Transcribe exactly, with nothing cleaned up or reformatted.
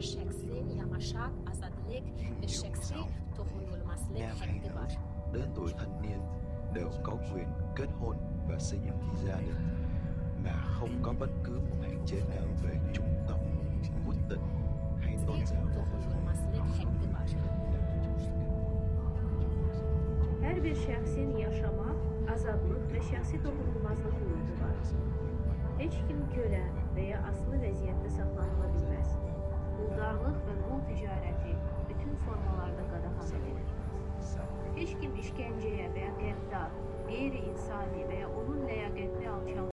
şəxsin yaşamaq, azadlıq və şəxsi toxunulmazlıq haqqı var. Đến tuổi thanh niên đều có quyền kết hôn và xây dựng gia đình mà không có bất cứ một hạn chế nào về chủng tộc, quốc tịch hay tôn giáo. Toxunulmazlıq haqqı var. Hər bir şəxsin yaşamaq, azadlıq və şəxsi toxunulmazlıq hüququ var. Heç kim kölə və ya asılı vəziyyətdə saxlanıla bilməz. Quldarlıq və qul ticarəti bütün formalarda qadağan edilir. Heç kim işgəncəyə və ya qəddar, qeyri-insani və ya onun ləyaqətli alçalma